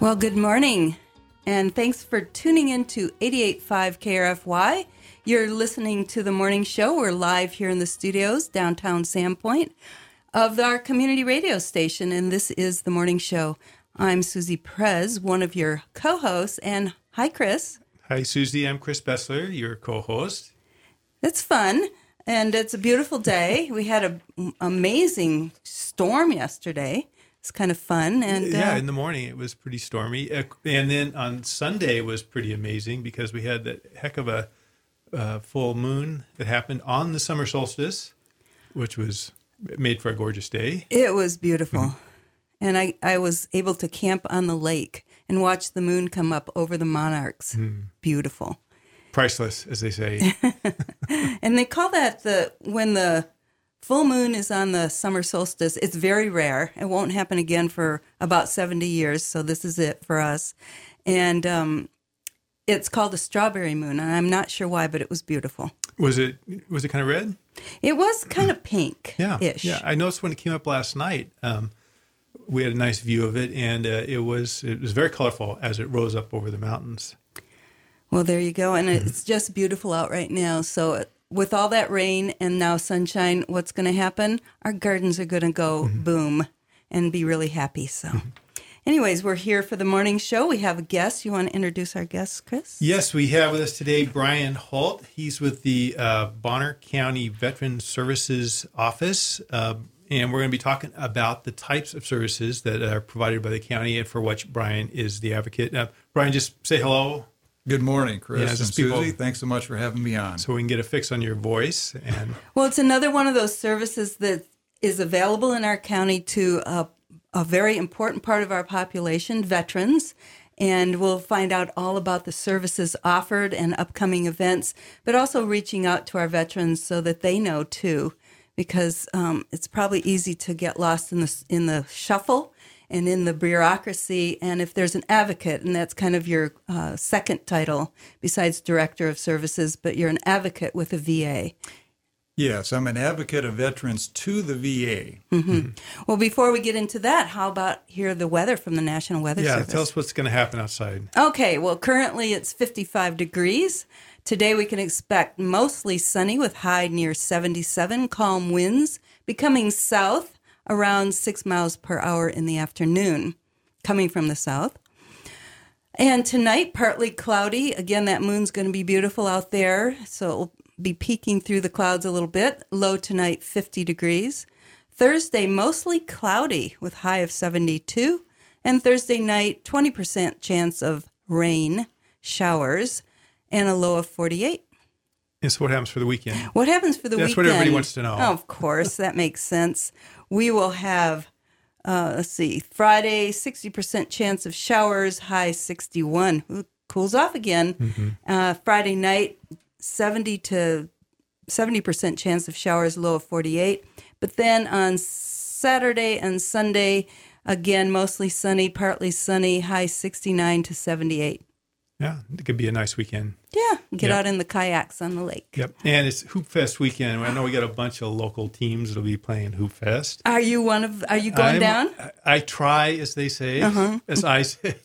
Well, good morning, and thanks for tuning in to 88.5 KRFY. You're listening to the morning show. We're live here in the studios, downtown Sandpoint, of our community radio station, and this is the morning show. I'm Susie Perez, one of your co-hosts, and hi, Chris. Hi, Susie. I'm Chris Bessler, your co-host. It's fun, and it's a beautiful day. We had an amazing storm yesterday. It's kind of fun. And yeah, in the morning it was pretty stormy. And then on Sunday it was pretty amazing because we had that heck of a full moon that happened on the summer solstice, which was made for a gorgeous day. It was beautiful. And I was able to camp on the lake and watch the moon come up over the monarchs. Beautiful. Priceless, as they say. And they call that when the full moon is on the summer solstice. It's very rare. It won't happen again for about 70 years, so this is it for us. And it's called a strawberry moon, and I'm not sure why, but it was beautiful. Was it kind of red? It was kind of pink-ish. Yeah. I noticed when it came up last night, we had a nice view of it, and it was very colorful as it rose up over the mountains. Well, there you go, and it's just beautiful out right now, so with all that rain and now sunshine, what's going to happen? Our gardens are going to go boom and be really happy. So anyways, we're here for the morning show. We have a guest. You want to introduce our guest, Chris? Yes, we have with us today Brian Holt. He's with the Bonner County Veteran Services Office, and we're going to be talking about the types of services that are provided by the county and for which Brian is the advocate. Brian, just say hello. Good morning, Chris and people, Susie. Thanks so much for having me on. So we can get a fix on your voice. Well, it's another one of those services that is available in our county to a very important part of our population, veterans. And we'll find out all about the services offered and upcoming events, but also reaching out to our veterans so that they know too, because it's probably easy to get lost in the shuffle and in the bureaucracy, and if there's an advocate, and that's kind of your second title besides Director of Services, but you're an advocate with a VA. Yes, I'm an advocate of veterans to the VA. Well, before we get into that, how about hear the weather from the National Weather Service? Yeah, tell us what's going to happen outside. Okay, well, currently it's 55 degrees. Today we can expect mostly sunny with high near 77, calm winds becoming south around 6 miles per hour in the afternoon, coming from the south. And tonight, partly cloudy. Again, that moon's going to be beautiful out there, so it'll be peeking through the clouds a little bit. Low tonight, 50 degrees. Thursday, mostly cloudy with high of 72. And Thursday night, 20% chance of rain, showers, and a low of 48. And so what happens for the weekend? What happens for the weekend? That's what everybody wants to know. Oh, of course, that makes sense. We will have, Friday, 60% chance of showers, high 61. Ooh, cools off again. Friday night, 70% chance of showers, low of 48. But then on Saturday and Sunday, again, mostly sunny, partly sunny, high 69 to 78. Yeah, it could be a nice weekend. Yeah, get out in the kayaks on the lake. Yep, and it's Hoop Fest weekend. I know we got a bunch of local teams that'll be playing Hoop Fest. Are you going down? I try, as they say, as I say.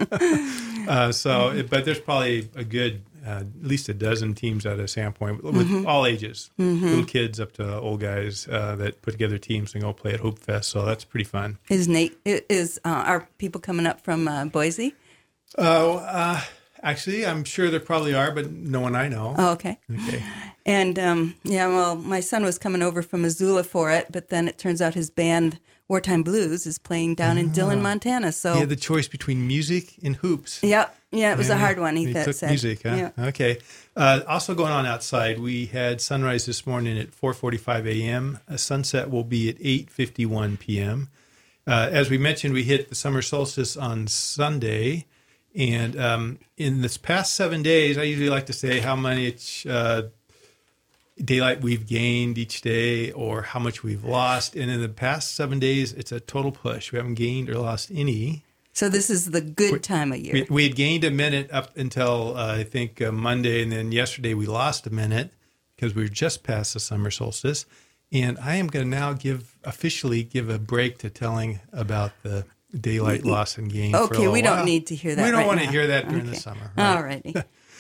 But there's probably a good, at least a dozen teams out of Sandpoint with all ages, little kids up to old guys that put together teams and go play at Hoop Fest. So that's pretty fun. Are people coming up from Boise? Actually, I'm sure there probably are, but no one I know. Oh, okay. And, my son was coming over from Missoula for it, but then it turns out his band, Wartime Blues, is playing down in Dillon, Montana. So he had the choice between music and hoops. Yep. Yeah, it was a hard one, he took said. Music, huh? Yeah. Okay. Also going on outside, we had sunrise this morning at 4:45 a.m. A sunset will be at 8:51 p.m. As we mentioned, we hit the summer solstice on Sunday. And in this past 7 days, I usually like to say how much daylight we've gained each day or how much we've lost. And in the past 7 days, it's a total push. We haven't gained or lost any. So this is the good time of year. We had gained a minute up until, I think, Monday. And then yesterday we lost a minute because we were just past the summer solstice. And I am going to now officially give a break to telling about the daylight loss and gain. for a Okay, little we while. don't need to hear that. We don't right want to now. hear that during the Okay. summer. Right? All righty.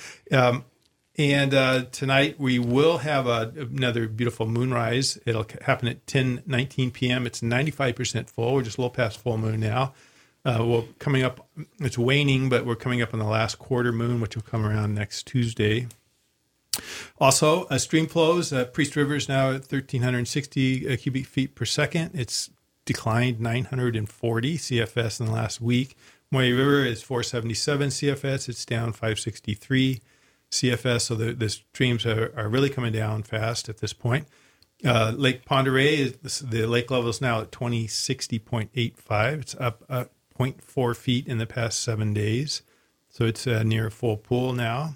And tonight we will have another beautiful moonrise. It'll happen at 10:19 p.m. It's 95% full. We're just a little past full moon now. Coming up, it's waning, but we're coming up on the last quarter moon, which will come around next Tuesday. Also, stream flows. Priest River is now at 1,360 cubic feet per second. It's declined 940 CFS in the last week. Moy River is 477 CFS. It's down 563 CFS. So the streams are really coming down fast at this point. Lake Pend Oreille, the lake level is now at 2060.85. It's up 0.4 feet in the past 7 days. So it's near full pool now.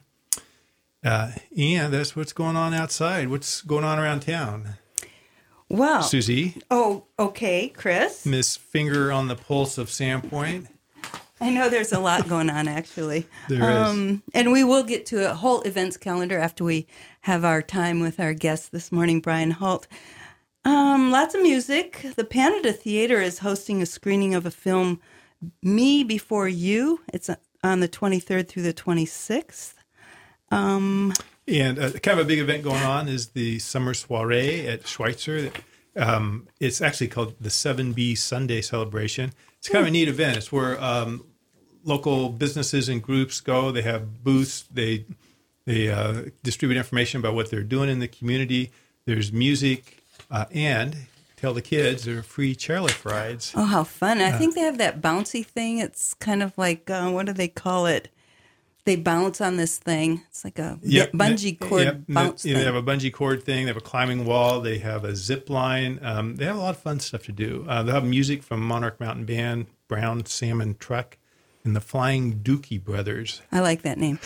And that's what's going on outside. What's going on around town? Well, Susie, oh, okay, Chris. Miss Finger on the pulse of Sandpoint. I know there's a lot going on, actually. There is. And we will get to a whole events calendar after we have our time with our guest this morning, Brian Holt. Lots of music. The Panada Theater is hosting a screening of a film, Me Before You. It's on the 23rd through the 26th. And kind of a big event going on is the Summer Soiree at Schweitzer. It's actually called the 7B Sunday Celebration. It's kind of a neat event. It's where local businesses and groups go. They have booths. They distribute information about what they're doing in the community. There's music, and tell the kids there are free chairlift rides. Oh, how fun. I think they have that bouncy thing. It's kind of like, what do they call it? They bounce on this thing. It's like a bungee cord bounce thing. They have a bungee cord thing. They have a climbing wall. They have a zip line. They have a lot of fun stuff to do. They'll have music from Monarch Mountain Band, Brown Salmon Truck, and the Flying Dookie Brothers. I like that name.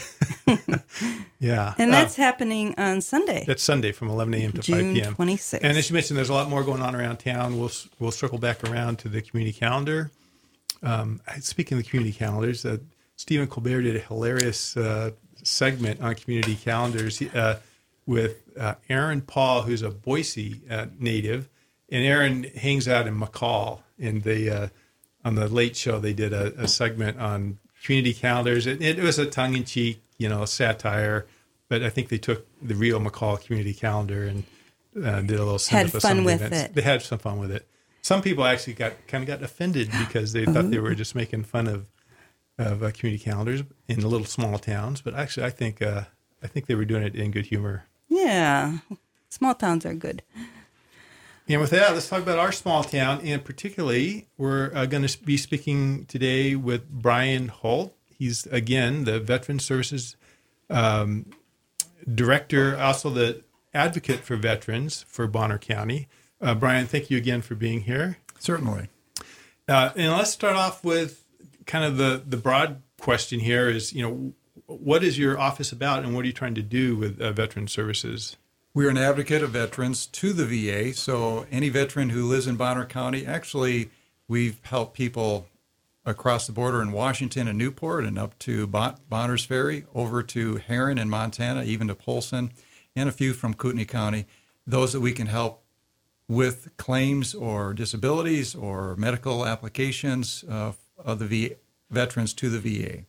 Yeah. And that's happening on Sunday. That's Sunday from 11 a.m. to June 5 p.m. 26th. And as you mentioned, there's a lot more going on around town. We'll circle back around to the community calendar. Speaking of the community calendars, Stephen Colbert did a hilarious segment on community calendars with Aaron Paul, who's a Boise native. And Aaron hangs out in McCall. And on the Late Show, they did a segment on community calendars. It was a tongue-in-cheek, satire. But I think they took the real McCall community calendar and did a little Had fun with it. They had some fun with it. Some people actually got offended because they thought they were just making fun of community calendars in the little small towns. But actually, I think they were doing it in good humor. Yeah. Small towns are good. And with that, let's talk about our small town. And particularly, we're going to be speaking today with Brian Holt. He's, again, the Veteran Services Director, also the advocate for veterans for Bonner County. Brian, thank you again for being here. Certainly. And let's start off with kind of the broad question here is, what is your office about and what are you trying to do with Veteran Services? We're an advocate of veterans to the VA. So any veteran who lives in Bonner County, actually, we've helped people across the border in Washington and Newport and up to Bonner's Ferry, over to Heron in Montana, even to Polson, and a few from Kootenai County, those that we can help with claims or disabilities or medical applications of the veterans to the VA.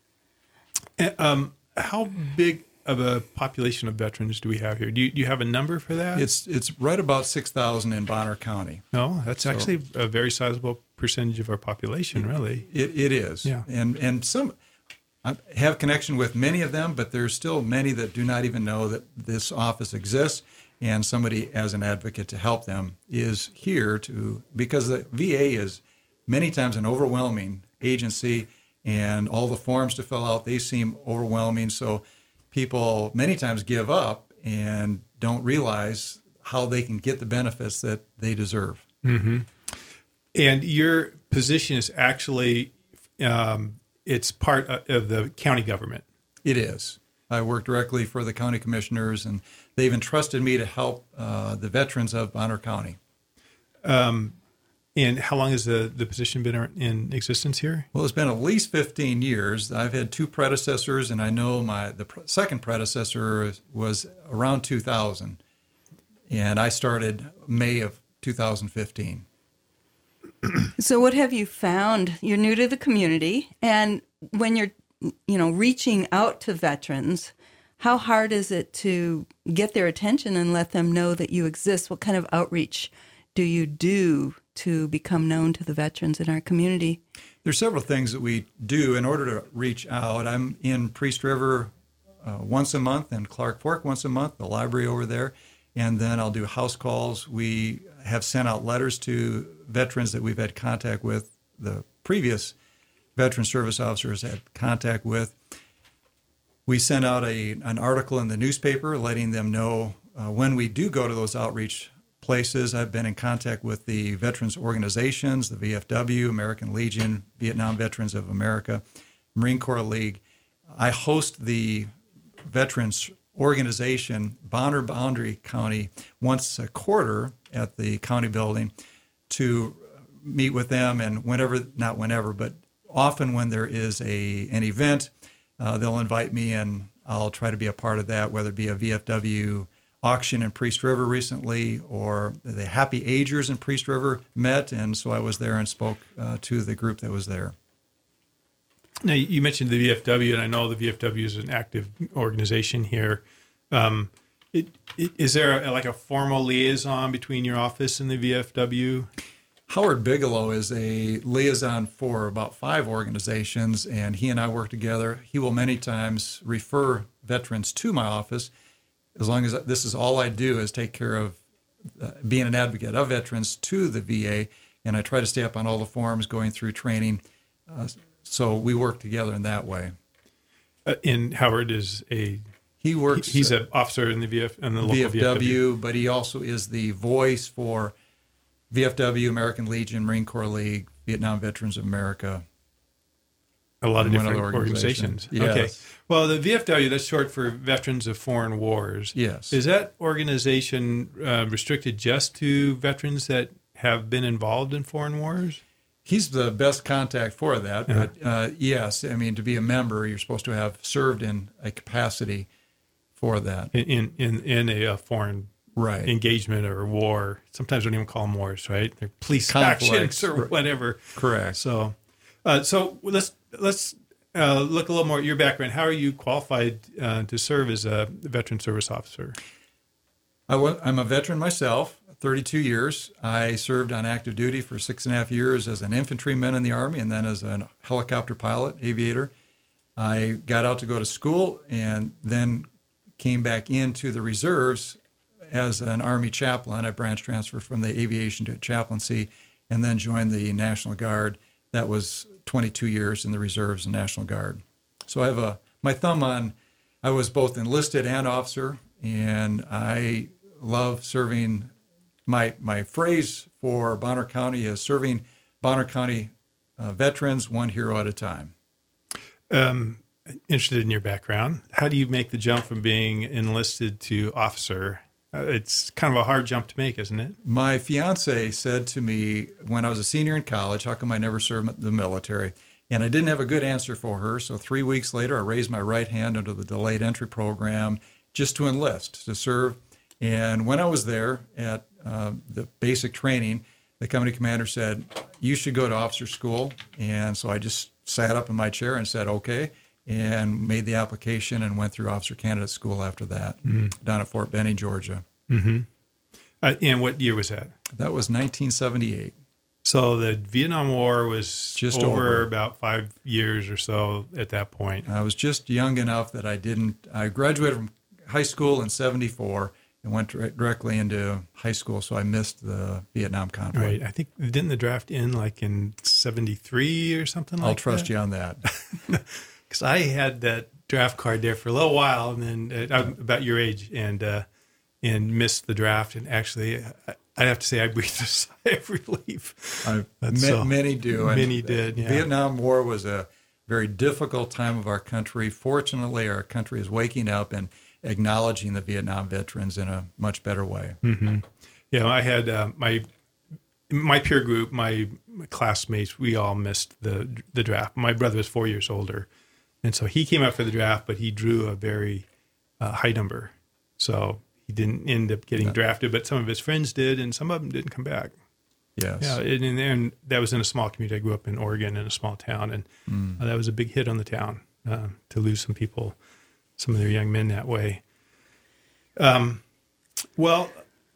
How big of a population of veterans do we have here? Do you have a number for that? It's right about 6,000 in Bonner County. No, that's actually a very sizable percentage of our population, really. It is. Yeah. And some I have connection with many of them, but there's still many that do not even know that this office exists, and somebody as an advocate to help them is here because the VA is many times an overwhelming agency, and all the forms to fill out, they seem overwhelming. So people many times give up and don't realize how they can get the benefits that they deserve. Mm-hmm. And your position is actually, it's part of the county government. It is. I work directly for the county commissioners, and they've entrusted me to help the veterans of Bonner County. And how long has the position been in existence here? Well, it's been at least 15 years. I've had two predecessors, and I know the second predecessor was around 2000, and I started May of 2015. So what have you found? You're new to the community, and when you're, reaching out to veterans, how hard is it to get their attention and let them know that you exist? What kind of outreach do you do to become known to the veterans in our community? There's several things that we do in order to reach out. I'm in Priest River once a month and Clark Fork once a month, the library over there. And then I'll do house calls. We have sent out letters to veterans that we've had contact with, the previous veteran service officers had contact with. We sent out an article in the newspaper letting them know when we do go to those outreach places. I've been in contact with the veterans organizations, the VFW, American Legion, Vietnam Veterans of America, Marine Corps League. I host the veterans organization, Bonner Boundary County, once a quarter at the county building to meet with them, and not whenever, but often when there is an event, they'll invite me and I'll try to be a part of that, whether it be a VFW auction in Priest River recently or the Happy Agers in Priest River met, and so I was there and spoke to the group that was there. Now, you mentioned the VFW, and I know the VFW is an active organization here. Is there a formal liaison between your office and the VFW? Howard Bigelow is a liaison for about 5 organizations, and he and I work together. He will many times refer veterans to my office, as long as this is all I do is take care of being an advocate of veterans to the VA, and I try to stay up on all the forums, going through training. So we work together in that way. And Howard is he's an officer in the local VFW, but he also is the voice for VFW, American Legion, Marine Corps League, Vietnam Veterans of America. A lot of different organizations. Yes. Okay. Well, the VFW, that's short for Veterans of Foreign Wars. Yes. Is that organization restricted just to veterans that have been involved in foreign wars? He's the best contact for that. But yes, I mean, to be a member, you're supposed to have served in a capacity for that. In a foreign engagement or war. Sometimes we don't even call them wars, right? They're police actions or whatever. Correct. So let's look a little more at your background. How are you qualified to serve as a veteran service officer? I'm a veteran myself, 32 years. I served on active duty for 6.5 years as an infantryman in the Army and then as a helicopter pilot, aviator. I got out to go to school and then came back into the reserves as an Army chaplain. I branch transferred from the aviation to chaplaincy and then joined the National Guard. That was 22 years in the reserves and National Guard. So I have my thumb on, I was both enlisted and officer, and I love serving. My phrase for Bonner County is serving Bonner County veterans one hero at a time. Interested in your background. How do you make the jump from being enlisted to officer? It's kind of a hard jump to make, isn't it? My fiance said to me when I was a senior in college, how come I never served the military? And I didn't have a good answer for her. So 3 weeks later, I raised my right hand under the delayed entry program just to enlist, to serve. And when I was there at the basic training, the company commander said, you should go to officer school. And so I just sat up in my chair and said, okay, and made the application and went through officer candidate school after that, down at Fort Benning, Georgia. Mm-hmm. And what year was that? That was 1978. So the Vietnam War was just over about 5 years or so at that point. I was just young enough that I graduated from high school in 1974 and went directly into high school, so I missed the Vietnam conflict. Right. I think, didn't the draft end like in 1973 or something like that? I'll trust you on that. Because I had that draft card there for a little while, and then I'm about your age, and missed the draft. And actually, I'd have to say I breathed a sigh of relief. Many do. Many did, yeah. Vietnam War was a very difficult time of our country. Fortunately, our country is waking up and acknowledging the Vietnam veterans in a much better way. Mm-hmm. Yeah, I had my peer group, my classmates, we all missed the draft. My brother was 4 years older, and so he came up for the draft, but he drew a very high number. So he didn't end up getting drafted, but some of his friends did, and some of them didn't come back. Yes. Yeah, and that was in a small community. I grew up in Oregon in a small town, and that was a big hit on the town to lose some people, some of their young men that way. Well,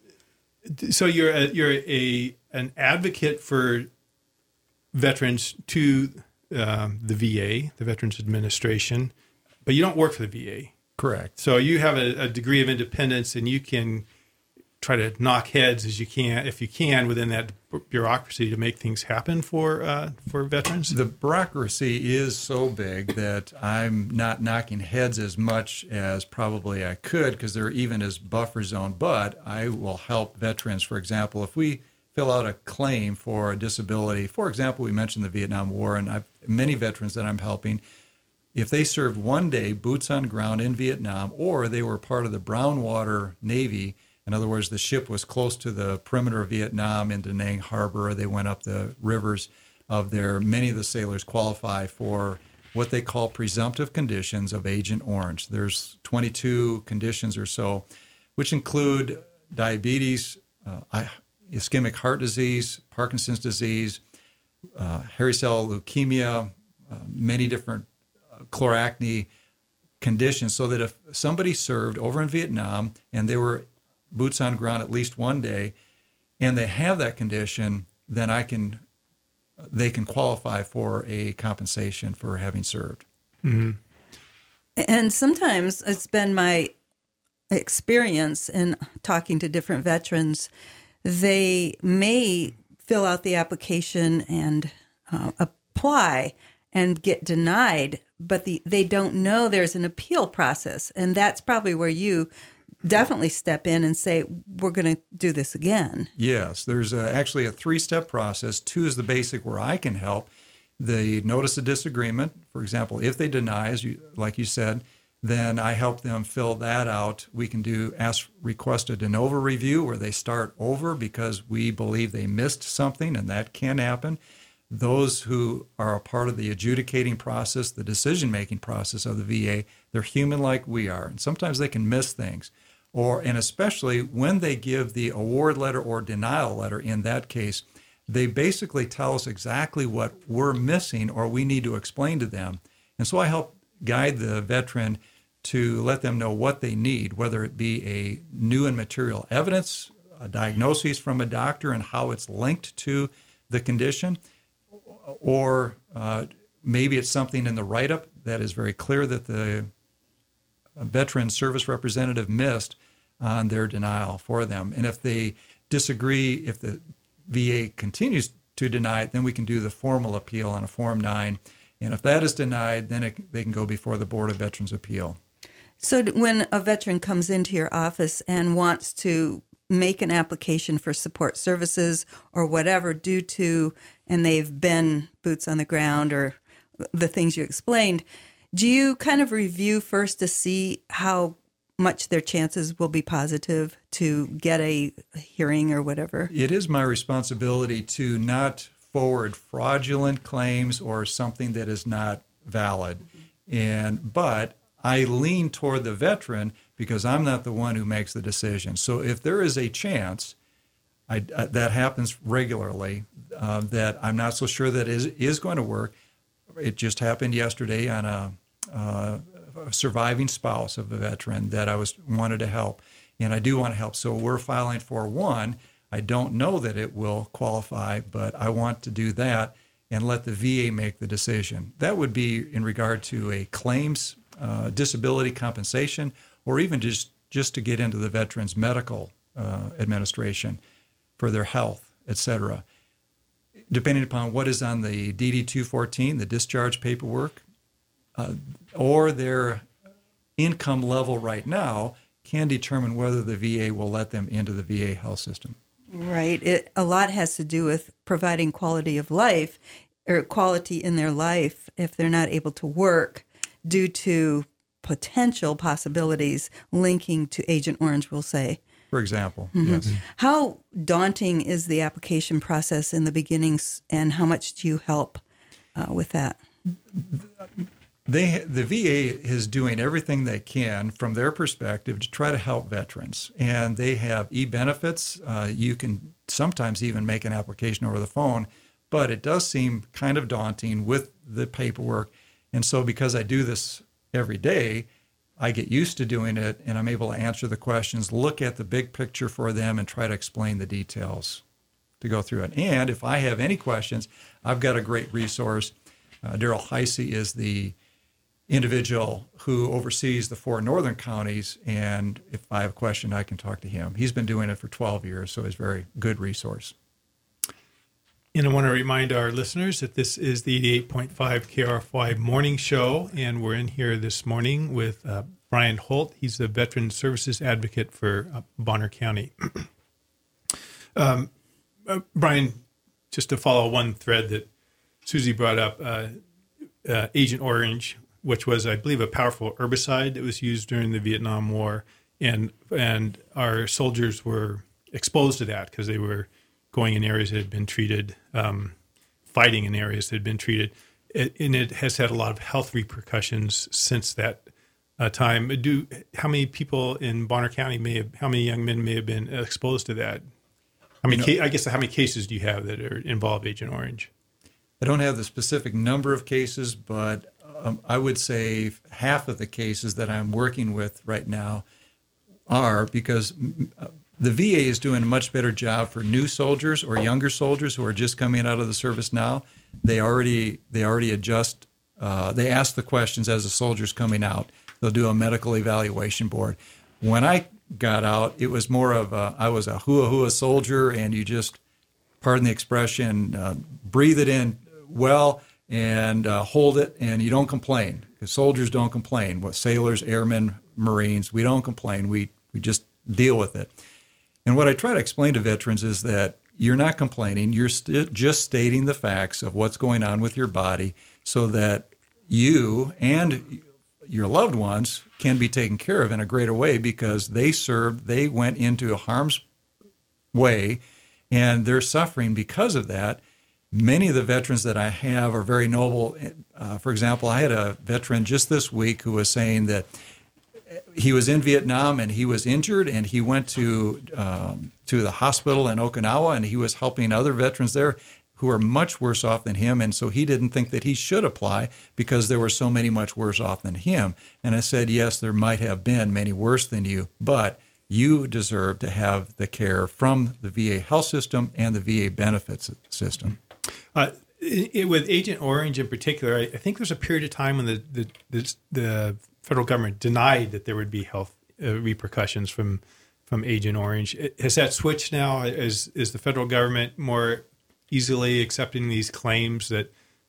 so you're an advocate for veterans to the VA, the Veterans Administration, but you don't work for the VA. Correct. So you have a degree of independence, and you can try to knock heads as you can, if you can, within that bureaucracy to make things happen for veterans. The bureaucracy is so big that I'm not knocking heads as much as probably I could, because they're even as buffer zone. But I will help veterans. For example, if we fill out a claim for a disability, for example, we mentioned the Vietnam War, and many veterans that I'm helping, if they served one day boots on ground in Vietnam, or they were part of the Brown Water Navy. In other words, the ship was close to the perimeter of Vietnam in Da Nang Harbor. They went up the rivers of there. Many of the sailors qualify for what they call presumptive conditions of Agent Orange. There's 22 conditions or so, which include diabetes, ischemic heart disease, Parkinson's disease, hairy cell leukemia, many different chloracne conditions, so that if somebody served over in Vietnam and they were boots on ground at least one day, and they have that condition, then they can qualify for a compensation for having served. Mm-hmm. And sometimes it's been my experience in talking to different veterans, they may fill out the application and apply and get denied, but they don't know there's an appeal process. And that's probably where you definitely step in and say, we're going to do this again. Yes, there's actually a 3-step process. 2 is the basic where I can help. The notice of disagreement, for example, if they deny, like you said, then I help them fill that out. We can request a de novo review where they start over because we believe they missed something, and that can happen. Those who are a part of the adjudicating process, the decision-making process of the VA, they're human like we are, and sometimes they can miss things. And especially when they give the award letter or denial letter, in that case, they basically tell us exactly what we're missing or we need to explain to them. And so I help guide the veteran to let them know what they need, whether it be a new and material evidence, a diagnosis from a doctor and how it's linked to the condition, or maybe it's something in the write-up that is very clear that the veteran service representative missed on their denial for them. And if they disagree, if the VA continues to deny it, then we can do the formal appeal on a Form 9. And if that is denied, then they can go before the Board of Veterans' Appeal. So when a veteran comes into your office and wants to make an application for support services or whatever and they've been boots on the ground or the things you explained, do you kind of review first to see how much their chances will be positive to get a hearing or whatever? It is my responsibility to not forward fraudulent claims or something that is not valid. But I lean toward the veteran because I'm not the one who makes the decision. So if there is a chance, that happens regularly, that I'm not so sure that is going to work. It just happened yesterday on a surviving spouse of a veteran that I wanted to help, and I do want to help. So we're filing for one. I don't know that it will qualify, but I want to do that and let the VA make the decision. That would be in regard to a claims, disability compensation, or even just to get into the veteran's medical administration for their health, etc. Depending upon what is on the DD-214, the discharge paperwork, or their income level right now, can determine whether the VA will let them into the VA health system. Right. A lot has to do with providing quality of life or quality in their life if they're not able to work due to potential possibilities linking to Agent Orange, we'll say. For example, mm-hmm. Yes. How daunting is the application process in the beginnings, and how much do you help with that? The VA is doing everything they can from their perspective to try to help veterans. And they have e-benefits. You can sometimes even make an application over the phone, but it does seem kind of daunting with the paperwork. And so because I do this every day, I get used to doing it, and I'm able to answer the questions, look at the big picture for them, and try to explain the details to go through it. And if I have any questions, I've got a great resource. Daryl Heisey is the individual who oversees the 4 northern counties, and if I have a question, I can talk to him. He's been doing it for 12 years, so he's a very good resource. And I want to remind our listeners that this is the 88.5 KRFY morning show, and we're in here this morning with Brian Holt. He's the Veteran Services Advocate for Bonner County. Brian, just to follow one thread that Susie brought up, Agent Orange, which was, I believe, a powerful herbicide that was used during the Vietnam War, and our soldiers were exposed to that because they were going in areas that had been treated, fighting in areas that had been treated, and it has had a lot of health repercussions since that time. How many people in Bonner County how many young men may have been exposed to that? How many cases do you have that involve Agent Orange? I don't have the specific number of cases, but I would say half of the cases that I'm working with right now are because the VA is doing a much better job for new soldiers or younger soldiers who are just coming out of the service now. They already adjust. They ask the questions as the soldier's coming out. They'll do a medical evaluation board. When I got out, it was more of I was a hua soldier, and you just, pardon the expression, breathe it in well and hold it, and you don't complain, because soldiers don't complain. What sailors, airmen, Marines, we don't complain. We just deal with it. And what I try to explain to veterans is that you're not complaining. You're just stating the facts of what's going on with your body so that you and your loved ones can be taken care of in a greater way, because they went into harm's way, and they're suffering because of that. Many of the veterans that I have are very noble. For example, I had a veteran just this week who was saying that he was in Vietnam and he was injured, and he went to the hospital in Okinawa, and he was helping other veterans there who are much worse off than him. And so he didn't think that he should apply because there were so many much worse off than him. And I said, yes, there might have been many worse than you, but you deserve to have the care from the VA health system and the VA benefits system. With Agent Orange in particular, I think there's a period of time when the federal government denied that there would be health repercussions from Agent Orange. Has that switched now? Is the federal government more easily accepting these claims that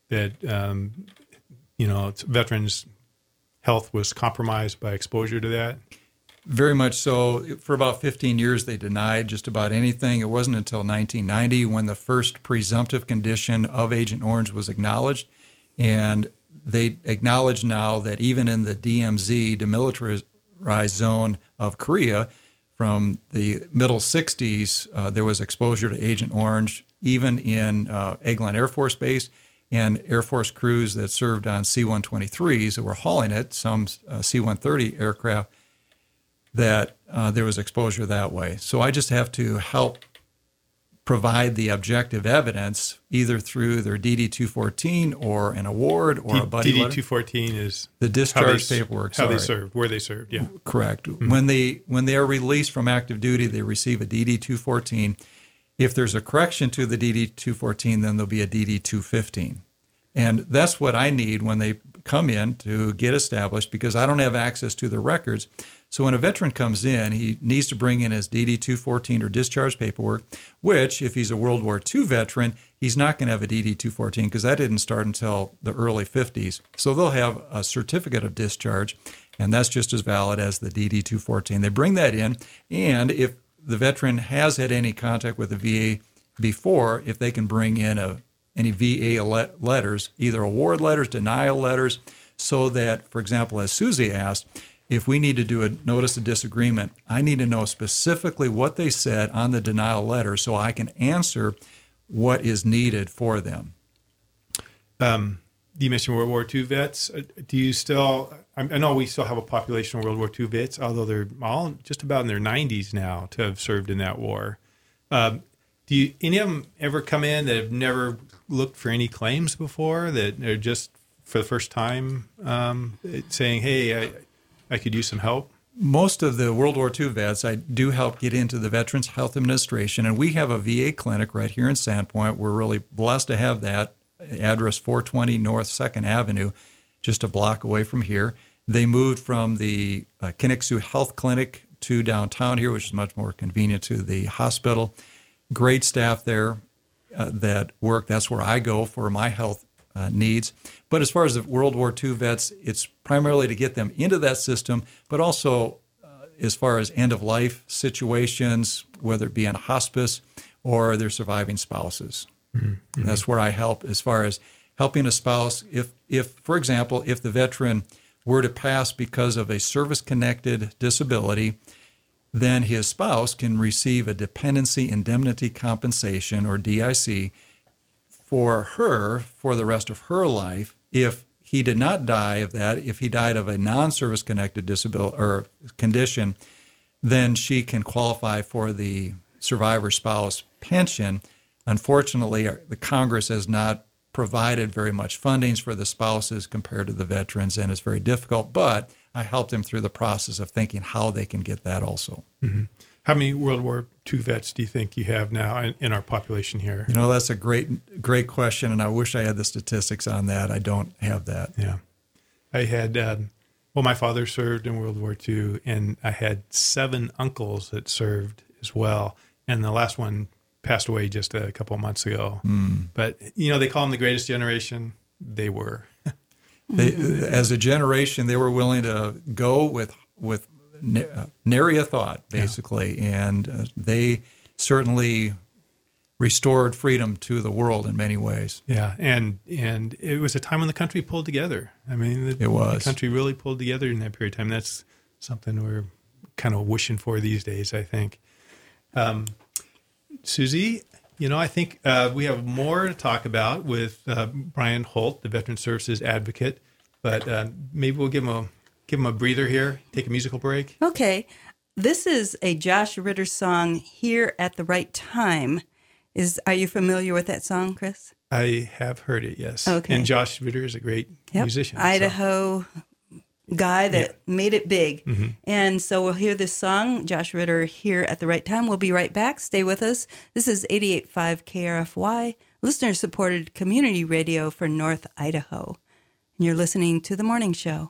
veterans' health was compromised by exposure to that? Very much so. For about 15 years, they denied just about anything. It wasn't until 1990 when the first presumptive condition of Agent Orange was acknowledged. And they acknowledge now that even in the DMZ, demilitarized zone of Korea, from the middle 60s, there was exposure to Agent Orange, even in Eglin Air Force Base, and Air Force crews that served on C-123s that were hauling it, some C-130 aircraft, that there was exposure that way. So I just have to help provide the objective evidence either through their DD-214 or an award or a buddy letter. DD-214 is the discharge paperwork. How they served, where they served, yeah. Correct. Mm-hmm. When they are released from active duty, they receive a DD-214. If there's a correction to the DD-214, then there'll be a DD-215. And that's what I need when they come in to get established, because I don't have access to the records. So when a veteran comes in, he needs to bring in his DD-214 or discharge paperwork, which, if he's a World War II veteran, he's not going to have a DD-214 because that didn't start until the early 50s. So they'll have a certificate of discharge, and that's just as valid as the DD-214. They bring that in, and if the veteran has had any contact with the VA before, if they can bring in any VA letters, either award letters, denial letters, so that, for example, as Susie asked, if we need to do a notice of disagreement, I need to know specifically what they said on the denial letter so I can answer what is needed for them. You mentioned World War II vets. Do you still? I know we still have a population of World War II vets, although they're all just about in their 90s now to have served in that war. Do you any of them ever come in that have never looked for any claims before, that are just for the first time saying, "Hey, I could use some help"? Most of the World War II vets I do help get into the Veterans Health Administration, and we have a VA clinic right here in Sandpoint. We're really blessed to have that. Address 420 North 2nd Avenue, just a block away from here. They moved from the Kinnicksoo Health Clinic to downtown here, which is much more convenient to the hospital. Great staff there that work. That's where I go for my health needs. But as far as the World War II vets, it's primarily to get them into that system, but also as far as end-of-life situations, whether it be in hospice or their surviving spouses. Mm-hmm. That's where I help as far as helping a spouse. If, for example, if the veteran were to pass because of a service-connected disability, then his spouse can receive a dependency indemnity compensation, or DIC, for her for the rest of her life. If he did not die of that, if he died of a non-service connected disability or condition, then she can qualify for the survivor spouse pension. Unfortunately, the Congress has not provided very much fundings for the spouses compared to the veterans, and it's very difficult, but I help them through the process of thinking how they can get that also. Mm-hmm. How many World War II vets do you think you have now in our population here? You know, that's a great question, and I wish I had the statistics on that. I don't have that. Yeah. I had, my father served in World War II, and I had 7 uncles that served as well, and the last one passed away just a couple of months ago. But, they call them the greatest generation. They were. As a generation, they were willing to go with nary a thought, basically. Yeah. And they certainly restored freedom to the world in many ways. Yeah, and it was a time when the country pulled together. I mean, the country really pulled together in that period of time. That's something we're kind of wishing for these days, I think. Susie, I think we have more to talk about with Brian Holt, the Veteran Services Advocate, but maybe we'll give him a breather here, take a musical break. Okay. This is a Josh Ritter song, Here at the Right Time. Are you familiar with that song, Chris? I have heard it, yes. Okay. And Josh Ritter is a great musician. Idaho guy that made it big. Mm-hmm. And so we'll hear this song, Josh Ritter, Here at the Right Time. We'll be right back. Stay with us. This is 88.5 KRFY, listener-supported community radio for North Idaho. And you're listening to The Morning Show.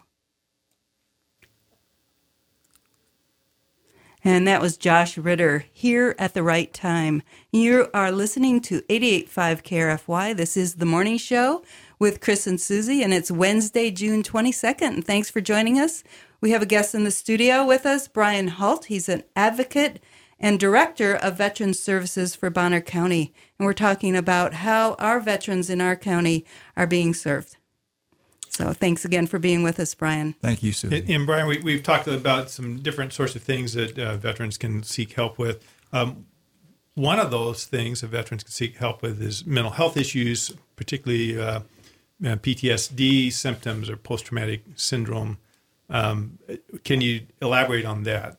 And that was Josh Ritter, Here at the Right Time. You are listening to 88.5 KRFY. This is The Morning Show with Chris and Susie, and it's Wednesday, June 22nd. And thanks for joining us. We have a guest in the studio with us, Brian Holt. He's an advocate and director of Veterans Services for Bonner County. And we're talking about how our veterans in our county are being served. So thanks again for being with us, Brian. Thank you, Susie. And Brian, we've talked about some different sorts of things that veterans can seek help with. One of those things that veterans can seek help with is mental health issues, particularly PTSD symptoms or post-traumatic syndrome. Can you elaborate on that?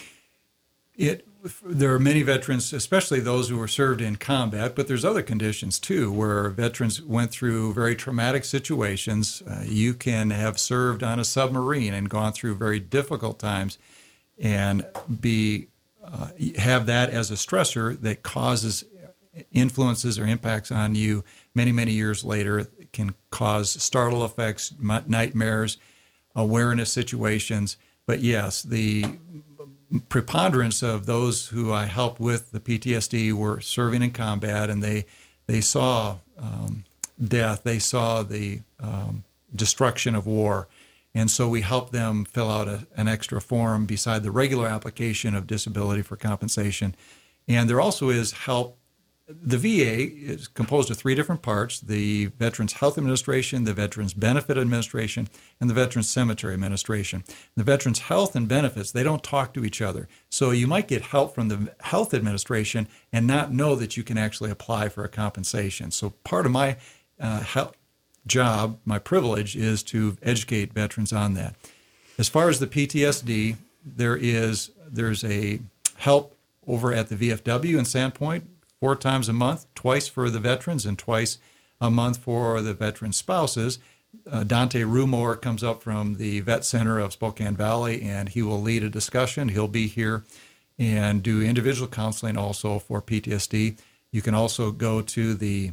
There are many veterans, especially those who were served in combat, but there's other conditions too, where veterans went through very traumatic situations. You can have served on a submarine and gone through very difficult times and have that as a stressor that causes influences or impacts on you many, many years later. It can cause startle effects, nightmares, awareness situations. But yes, the preponderance of those who I helped with the PTSD were serving in combat, and they saw death, they saw the destruction of war, and so we helped them fill out an extra form beside the regular application of disability for compensation. And there also is help. The VA is composed of 3 different parts: the Veterans Health Administration, the Veterans Benefit Administration, and the Veterans Cemetery Administration. The Veterans Health and Benefits, they don't talk to each other. So you might get help from the Health Administration and not know that you can actually apply for a compensation. So part of my job, my privilege, is to educate veterans on that. As far as the PTSD, there's a help over at the VFW in Sandpoint 4 times a month, twice for the veterans and twice a month for the veteran spouses. Dante Rumor comes up from the Vet Center of Spokane Valley, and he will lead a discussion. He'll be here and do individual counseling also for PTSD. You can also go to the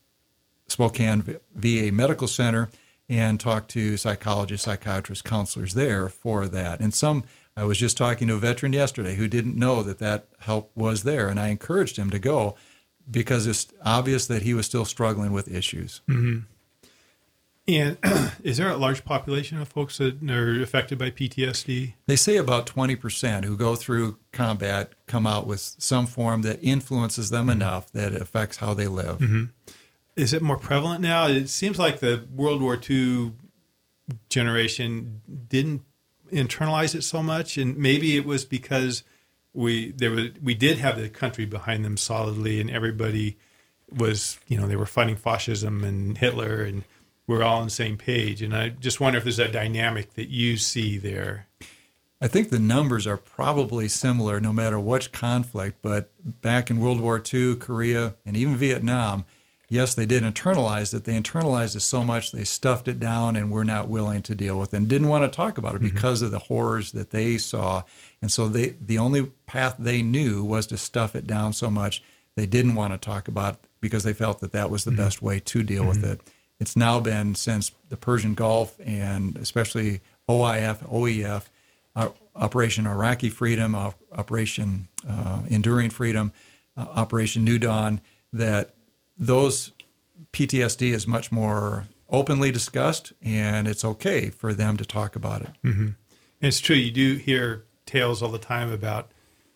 Spokane VA Medical Center and talk to psychologists, psychiatrists, counselors there for that. And I was just talking to a veteran yesterday who didn't know that help was there, and I encouraged him to go because it's obvious that he was still struggling with issues. Mm-hmm. And is there a large population of folks that are affected by PTSD? They say about 20% who go through combat come out with some form that influences them enough that it affects how they live. Mm-hmm. Is it more prevalent now? It seems like the World War II generation didn't internalize it so much, and maybe it was because we did have the country behind them solidly, and everybody was, they were fighting fascism and Hitler, and we're all on the same page. And I just wonder if there's a dynamic that you see there. I think the numbers are probably similar no matter which conflict, but back in World War II, Korea, and even Vietnam, yes, they did internalize it. They internalized it so much they stuffed it down and were not willing to deal with it and didn't want to talk about it because of the horrors that they saw. And so the only path they knew was to stuff it down so much they didn't want to talk about it because they felt that was the best way to deal with it. It's now been since the Persian Gulf and especially OEF, Operation Iraqi Freedom, Operation Enduring Freedom, Operation New Dawn, that those PTSD is much more openly discussed, and it's okay for them to talk about it. Mm-hmm. And it's true. You do hear tales all the time about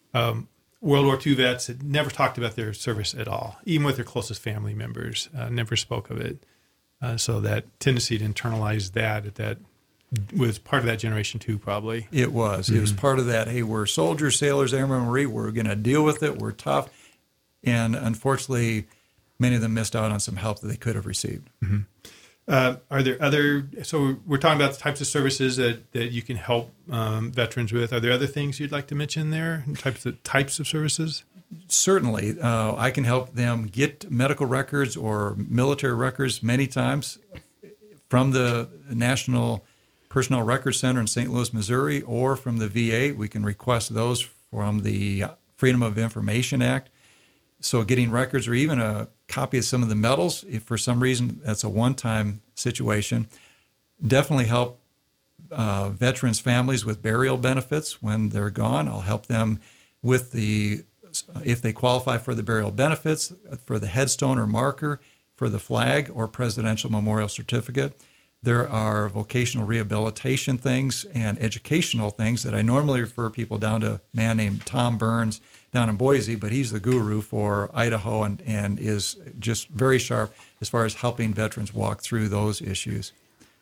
World War II vets that never talked about their service at all, even with their closest family members, never spoke of it. So that tendency to internalize that was part of that generation too, probably. It was. Mm-hmm. It was part of that, hey, we're soldiers, sailors, airmen, Marine, we're going to deal with it, we're tough. And unfortunately, many of them missed out on some help that they could have received. Mm-hmm. Are there other, so we're talking about the types of services that you can help veterans with. Are there other things you'd like to mention there, types of services? Certainly. I can help them get medical records or military records many times from the National Personnel Records Center in St. Louis, Missouri, or from the VA. We can request those from the Freedom of Information Act. So getting records or even a copy of some of the medals, if for some reason that's a one-time situation, definitely help veterans' families with burial benefits when they're gone. I'll help them with if they qualify for the burial benefits, for the headstone or marker, for the flag or presidential memorial certificate. There are vocational rehabilitation things and educational things that I normally refer people down to a man named Tom Burns down in Boise, but he's the guru for Idaho and is just very sharp as far as helping veterans walk through those issues.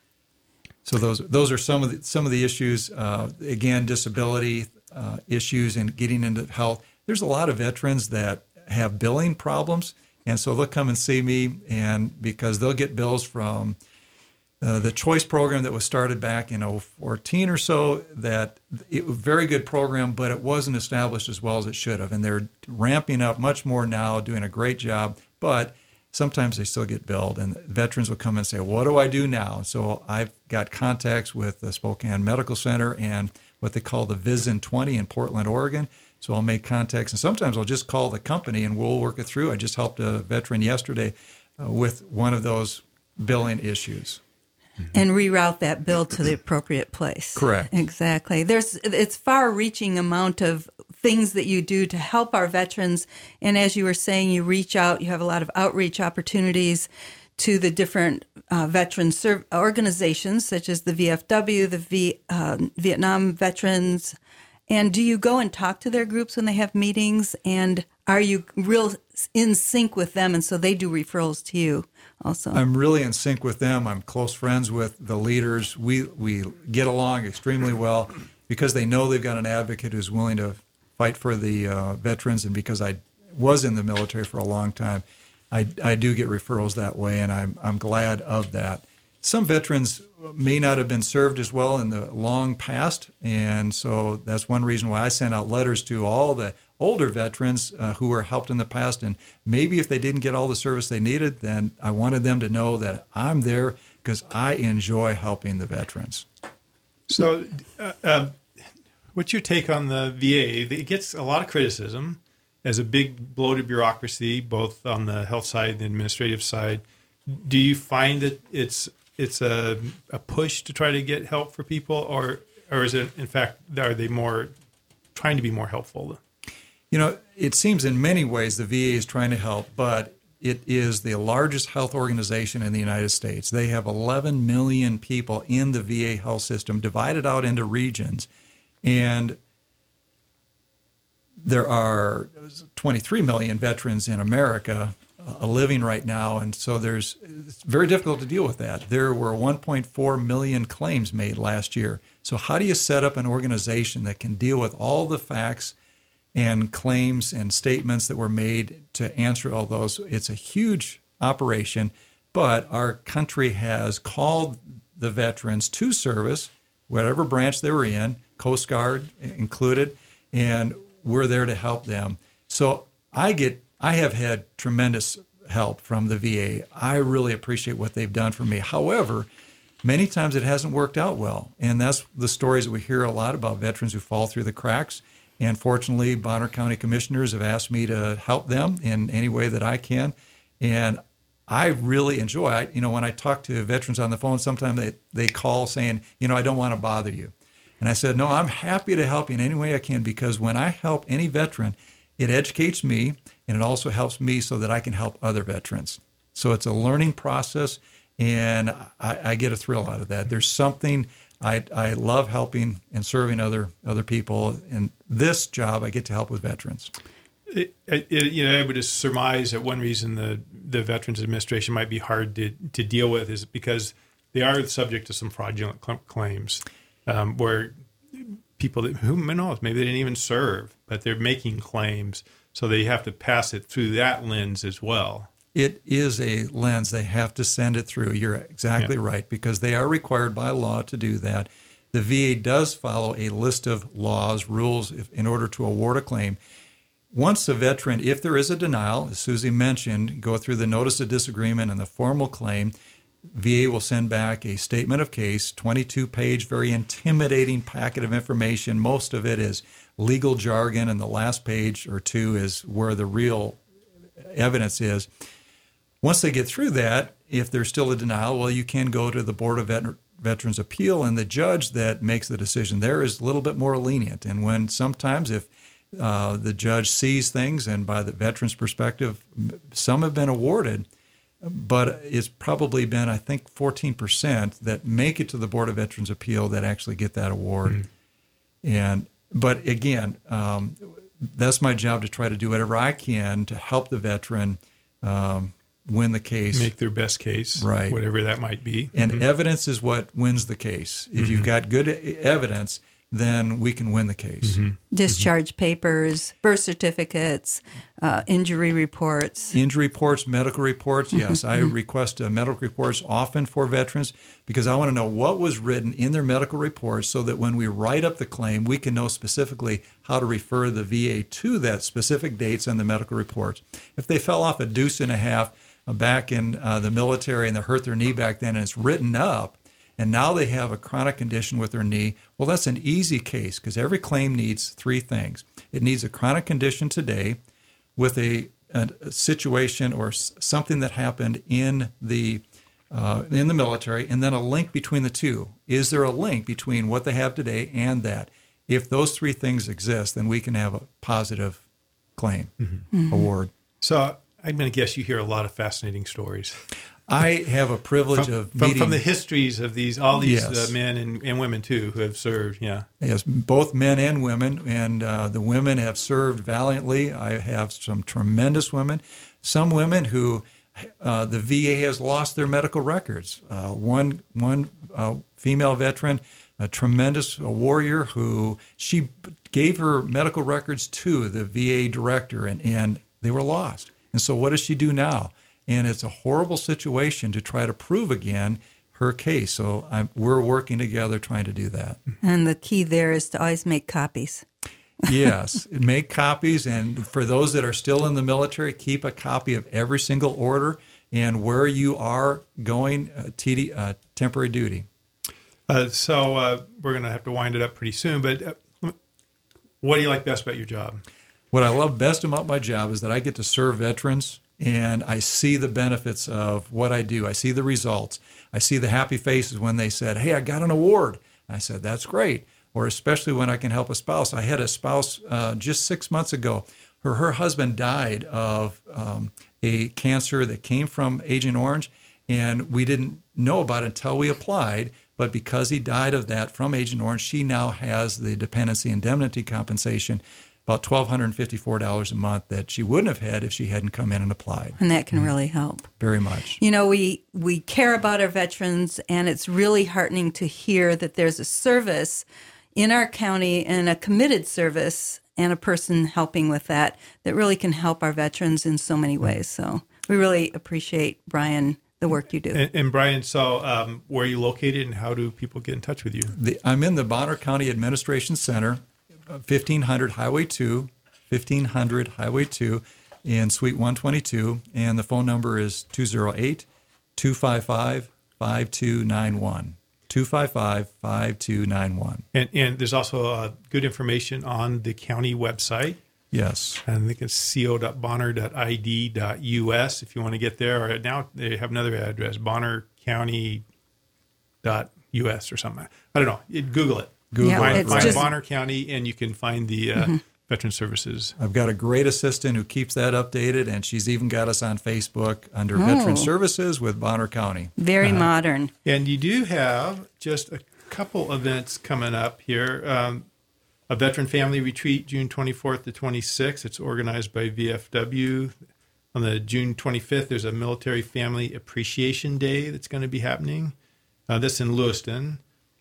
So those are some of the issues. Again, disability issues and getting into health. There's a lot of veterans that have billing problems, and so they'll come and see me, and because they'll get bills from the choice program that was started back in 2014 or so, that it was a very good program, but it wasn't established as well as it should have. And they're ramping up much more now, doing a great job, but sometimes they still get billed. And veterans will come and say, what do I do now? So I've got contacts with the Spokane Medical Center and what they call the VISN 20 in Portland, Oregon. So I'll make contacts, and sometimes I'll just call the company and we'll work it through. I just helped a veteran yesterday with one of those billing issues. And reroute that bill to the appropriate place. Correct. Exactly. It's far-reaching amount of things that you do to help our veterans. And as you were saying, you reach out, you have a lot of outreach opportunities to the different veteran organizations, such as the VFW, the Vietnam Veterans. And do you go and talk to their groups when they have meetings? And are you real in sync with them? And so they do referrals to you also. I'm really in sync with them. I'm close friends with the leaders. We get along extremely well because they know they've got an advocate who's willing to fight for the veterans. And because I was in the military for a long time, I do get referrals that way, and I'm glad of that. Some veterans may not have been served as well in the long past, and so that's one reason why I send out letters to all the older veterans who were helped in the past, and maybe if they didn't get all the service they needed, then I wanted them to know that I'm there because I enjoy helping the veterans. So what's your take on the VA? It gets a lot of criticism as a big bloated bureaucracy, both on the health side and the administrative side. Do you find that it's a push to try to get help for people, or is it, in fact, are they more trying to be more helpful? It seems in many ways the VA is trying to help, but it is the largest health organization in the United States. They have 11 million people in the VA health system divided out into regions, and there are 23 million veterans in America living right now, and so it's very difficult to deal with that. There were 1.4 million claims made last year. So how do you set up an organization that can deal with all the facts and claims and statements that were made to answer all those? It's a huge operation, but our country has called the veterans to service, whatever branch they were in, Coast Guard included, and we're there to help them. So I have had tremendous help from the VA. I really appreciate what they've done for me. However, many times it hasn't worked out well, and that's the stories that we hear a lot about veterans who fall through the cracks. And fortunately, Bonner County commissioners have asked me to help them in any way that I can. And I really enjoy it. When I talk to veterans on the phone, sometimes they call saying, I don't want to bother you. And I said, no, I'm happy to help you in any way I can, because when I help any veteran, it educates me and it also helps me so that I can help other veterans. So it's a learning process, and I get a thrill out of that. There's something I love helping and serving other people. And this job, I get to help with veterans. I would just surmise that one reason the Veterans Administration might be hard to deal with is because they are subject to some fraudulent claims, where people who knows, maybe they didn't even serve, but they're making claims, so they have to pass it through that lens as well. It is a lens. They have to send it through. You're exactly right, because they are required by law to do that. The VA does follow a list of laws, rules, in order to award a claim. Once a veteran, if there is a denial, as Susie mentioned, go through the notice of disagreement and the formal claim, VA will send back a statement of case, 22-page, very intimidating packet of information. Most of it is legal jargon, and the last page or two is where the real evidence is. Once they get through that, if there's still a denial, well, you can go to the Board of Veterans Appeal, and the judge that makes the decision there is a little bit more lenient. And when sometimes if the judge sees things, and by the veteran's perspective, some have been awarded, but it's probably been, I think, 14% that make it to the Board of Veterans Appeal that actually get that award. Mm-hmm. But again, that's my job, to try to do whatever I can to help the veteran win the case. Make their best case, right, whatever that might be. And evidence is what wins the case. If you've got good evidence, then we can win the case. Mm-hmm. Discharge papers, birth certificates, injury reports. Injury reports, medical reports. Yes, I request medical reports often for veterans, because I want to know what was written in their medical reports, so that when we write up the claim, we can know specifically how to refer the VA to that specific dates on the medical reports. If they fell off a deuce and a half back in the military and they hurt their knee back then, and it's written up, and now they have a chronic condition with their knee, well, that's an easy case, because every claim needs three things. It needs a chronic condition today with a situation or something that happened in the military, and then a link between the two. Is there a link between what they have today and that? If those three things exist, then we can have a positive claim award. So I'm going to guess you hear a lot of fascinating stories. I have a privilege of meeting from the histories of all these yes. Men and women too who have served. Yeah, yes, both men and women, and the women have served valiantly. I have some tremendous women, some women who the VA has lost their medical records. One female veteran, a tremendous warrior, who she gave her medical records to the VA director, and they were lost. And so what does she do now? and it's a horrible situation to try to prove again her case. So we're working together trying to do that. And the key there is to always make copies. Yes, make copies, and for those that are still in the military, keep a copy of every single order and where you are going, temporary duty. So we're going to have to wind it up pretty soon, but what do you like best about your job? What I love best about my job is that I get to serve veterans, and I see the benefits of what I do. I see the results. I see the happy faces when they said, "Hey, I got an award." I said, "That's great." Or especially when I can help a spouse. I had a spouse just 6 months ago. Her husband died of a cancer that came from Agent Orange, and we didn't know about it until we applied. But because he died of that from Agent Orange, she now has the dependency indemnity compensation, about $1,254 a month that she wouldn't have had if she hadn't come in and applied. And that can really help. Very much. You know, we care about our veterans, and it's really heartening to hear that there's a service in our county and a committed service and a person helping with that really can help our veterans in so many ways. So we really appreciate, Brian, the work you do. And Brian, so where are you located and how do people get in touch with you? I'm in the Bonner County Administration Center, 1500 Highway 2, 1500 Highway 2 in Suite 122, and the phone number is 208-255-5291. 255-5291. And there's also good information on the county website. Yes. I think it's co.bonner.id.us if you want to get there. Or now they have another address, bonnercounty.us or something. I don't know. Google it. Find Bonner County, and you can find the Veteran Services. I've got a great assistant who keeps that updated, and she's even got us on Facebook under Veteran Services with Bonner County. Very modern. And you do have just a couple events coming up here. A Veteran Family Retreat, June 24th to 26th. It's organized by VFW. On the June 25th, there's a Military Family Appreciation Day that's going to be happening. That's in Lewiston.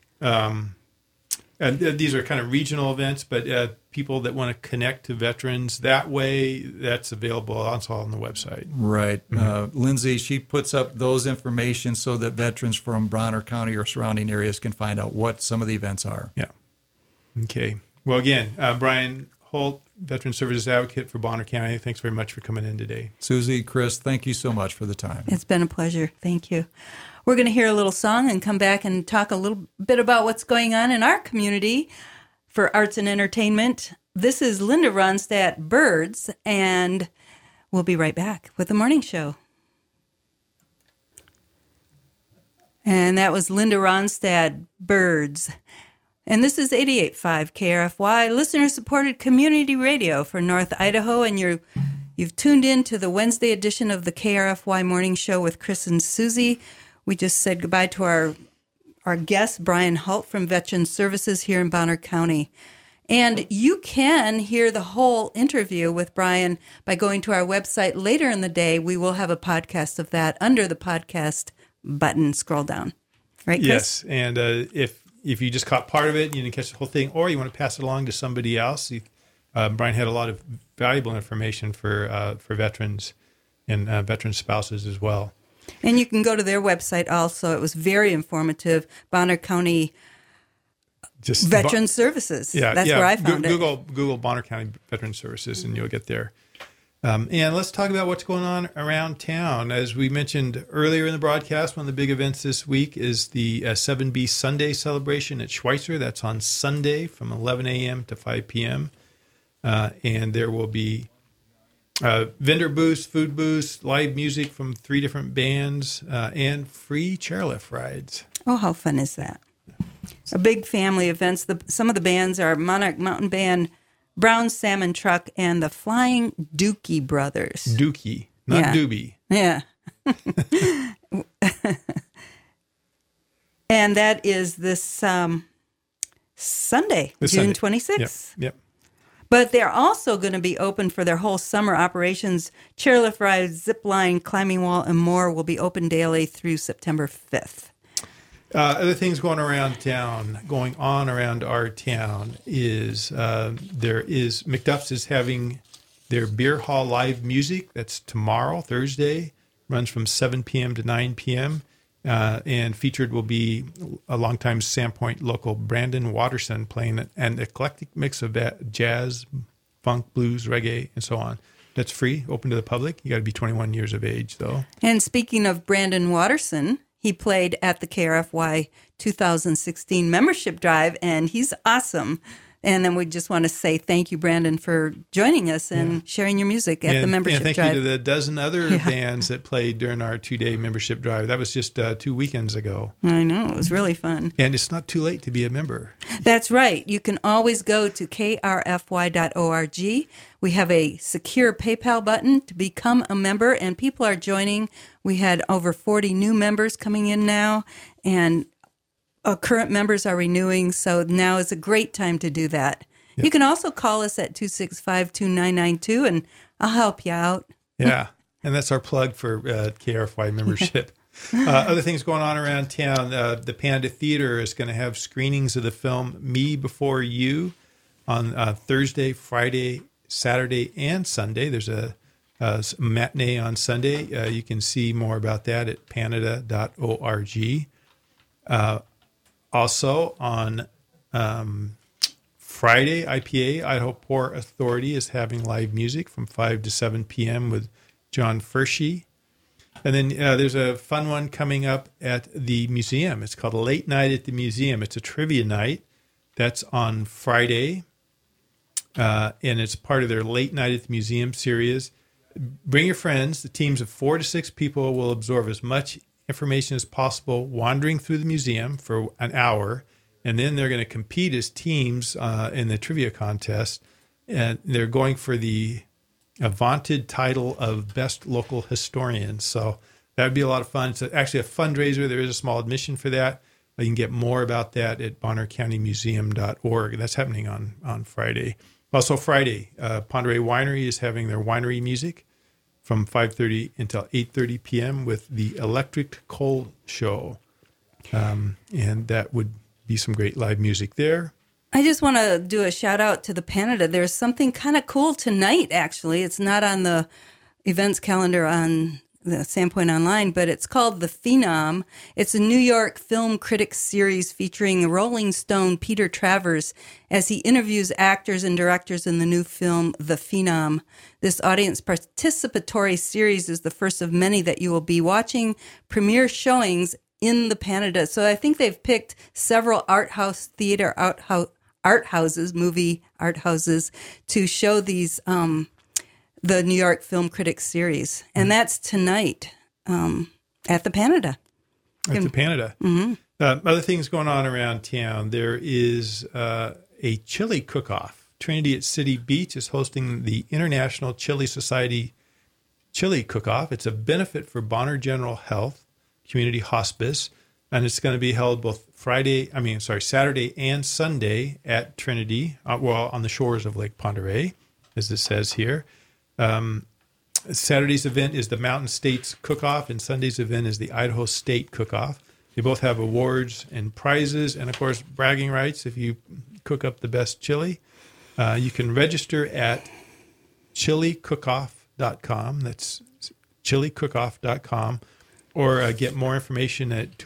And these are kind of regional events, but people that want to connect to veterans that way, that's available also on the website. Right. Lindsay, she puts up those information so that veterans from Bonner County or surrounding areas can find out what some of the events are. Yeah. Okay. Well, again, Brian Holt, Veteran Services Advocate for Bonner County, thanks very much for coming in today. Susie, Chris, thank you so much for the time. It's been a pleasure. Thank you. We're going to hear a little song and come back and talk a little bit about what's going on in our community for arts and entertainment. This is Linda Ronstadt, Birds, and we'll be right back with the morning show. And that was Linda Ronstadt, Birds. And this is 88.5 KRFY, listener-supported community radio for North Idaho, and you've tuned in to the Wednesday edition of the KRFY Morning Show with Chris and Susie. We just said goodbye to our guest, Brian Holt from Veteran Services here in Bonner County. And you can hear the whole interview with Brian by going to our website later in the day. We will have a podcast of that under the podcast button. Scroll down. Right, Chris? Yes, and if you just caught part of it, you didn't catch the whole thing, or you want to pass it along to somebody else, Brian had a lot of valuable information for veterans and veteran spouses as well. And you can go to their website also. It was very informative. Bonner County Veteran Services. Yeah, that's where I found it. Google Bonner County Veteran Services, and you'll get there. And let's talk about what's going on around town. As we mentioned earlier in the broadcast, one of the big events this week is the 7B Sunday celebration at Schweitzer. That's on Sunday from 11 a.m. to 5 p.m. And there will be vendor booths, food booths, live music from 3 different bands, and free chairlift rides. Oh, how fun is that? A big family events. Some of the bands are Monarch Mountain Band, Brown Salmon Truck, and the Flying Dookie Brothers. Dookie, not Doobie. Yeah. And that is this Sunday, June 26th. Yep. But they're also going to be open for their whole summer operations. Chairlift rides, zip line, climbing wall, and more will be open daily through September 5th. Other things going on around our town is McDuff's is having their beer hall live music. That's tomorrow, Thursday, runs from 7 p.m. to 9 p.m. And featured will be a longtime Sandpoint local Brandon Watterson playing an eclectic mix of jazz, funk, blues, reggae, and so on. That's free, open to the public. You got to be 21 years of age, though. And speaking of Brandon Watterson, he played at the KRFY 2016 membership drive, and he's awesome. And then we just want to say thank you, Brandon, for joining us and sharing your music at the membership drive. And drive. thank you to the dozen other bands that played during our 2-day membership drive. That was just 2 weekends ago. I know. It was really fun. And it's not too late to be a member. That's right. You can always go to krfy.org. We have a secure PayPal button to become a member, and people are joining. We had over 40 new members coming in now, and current members are renewing, so now is a great time to do that. Yep. You can also call us at 265-2992, and I'll help you out. Yeah, and that's our plug for KRFY membership. Other things going on around town, the Panda Theater is going to have screenings of the film Me Before You on Thursday, Friday, Saturday, and Sunday. There's a matinee on Sunday. You can see more about that at panada.org. Also on Friday, IPA, Idaho Port Authority, is having live music from 5 to 7 p.m. with John Fershey. And then there's a fun one coming up at the museum. It's called Late Night at the Museum. It's a trivia night. That's on Friday. And it's part of their Late Night at the Museum series. Bring your friends. The teams of 4 to 6 people will absorb as much information as possible wandering through the museum for an hour, and then they're going to compete as teams in the trivia contest, and they're going for the vaunted title of Best Local Historian. So that would be a lot of fun. It's actually a fundraiser. There is a small admission for that. You can get more about that at bonnercountymuseum.org. That's happening on Friday. Also Friday, Ponderay Winery is having their winery music from 5:30 until 8:30 p.m. with the Electric Coal Show. And that would be some great live music there. I just want to do a shout out to the Panada. There's something kind of cool tonight, actually. It's not on the events calendar on the Sandpoint Online, but it's called The Phenom. It's a New York film critics series featuring Rolling Stone Peter Travers as he interviews actors and directors in the new film The Phenom. This audience participatory series is the first of many that you will be watching premiere showings in the Panada. So I think they've picked several art house theater, art houses, movie art houses, to show these the New York Film Critics series. And that's tonight at the Panada. At the Panada. Mm-hmm. Other things going on around town. There is a chili cook-off. Trinity at City Beach is hosting the International Chili Society Chili Cook-Off. It's a benefit for Bonner General Health Community Hospice, and it's going to be held both Saturday and Sunday at Trinity, on the shores of Lake Ponderay, as it says here. Saturday's event is the Mountain States Cook-Off, and Sunday's event is the Idaho State Cook-Off. They both have awards and prizes, and of course, bragging rights if you cook up the best chili. You can register at chiliCookoff.com. That's chiliCookoff.com, or get more information at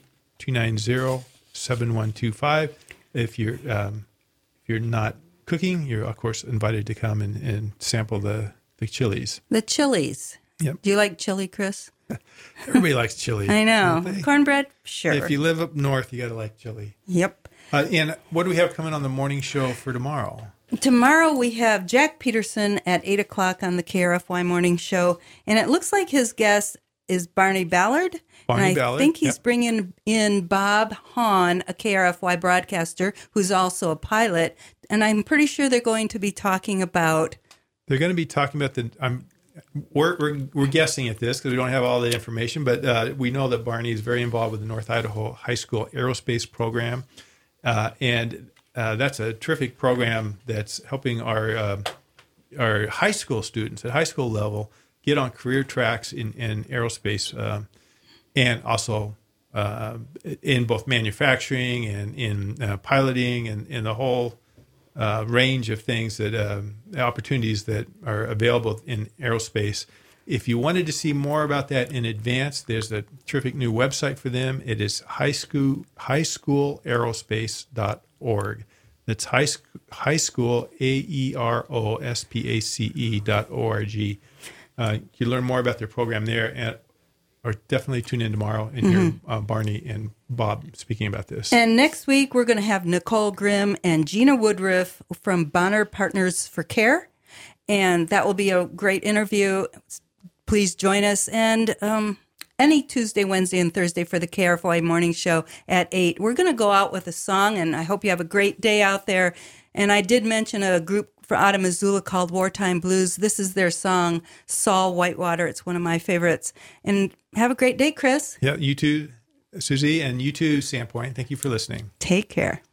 208-290-7125. If you're not cooking, you're of course invited to come and sample the chilies. The chilies. Yep. Do you like chili, Chris? Everybody likes chili. I know. Cornbread? Sure. If you live up north, you got to like chili. Yep. And what do we have coming on the morning show for tomorrow? Tomorrow we have Jack Peterson at 8 o'clock on the KRFY Morning Show. And it looks like his guest is Barney Ballard. I think he's bringing in Bob Hahn, a KRFY broadcaster, who's also a pilot. And I'm pretty sure they're going to be talking about... They're going to be talking about we're guessing at this because we don't have all the information, but we know that Barney is very involved with the North Idaho High School Aerospace Program. And that's a terrific program that's helping our high school students at high school level get on career tracks in aerospace, and also in both manufacturing and in piloting and in the whole range of things that opportunities that are available in aerospace. If you wanted to see more about that in advance, there's a terrific new website for them. It is highschoolaerospace.org. That's highschool, AEROSPACE.org. You can learn more about their program there, or definitely tune in tomorrow and hear Barney and Bob speaking about this. And next week, we're going to have Nicole Grimm and Gina Woodruff from Bonner Partners for Care. And that will be a great interview. Please join us. And any Tuesday, Wednesday, and Thursday for the KRFY Morning Show at 8. We're going to go out with a song, and I hope you have a great day out there. And I did mention a group out of Missoula called Wartime Blues. This is their song, Saul Whitewater. It's one of my favorites. And have a great day, Chris. Yeah, you too, Susie, and you too, Sandpoint. Thank you for listening. Take care.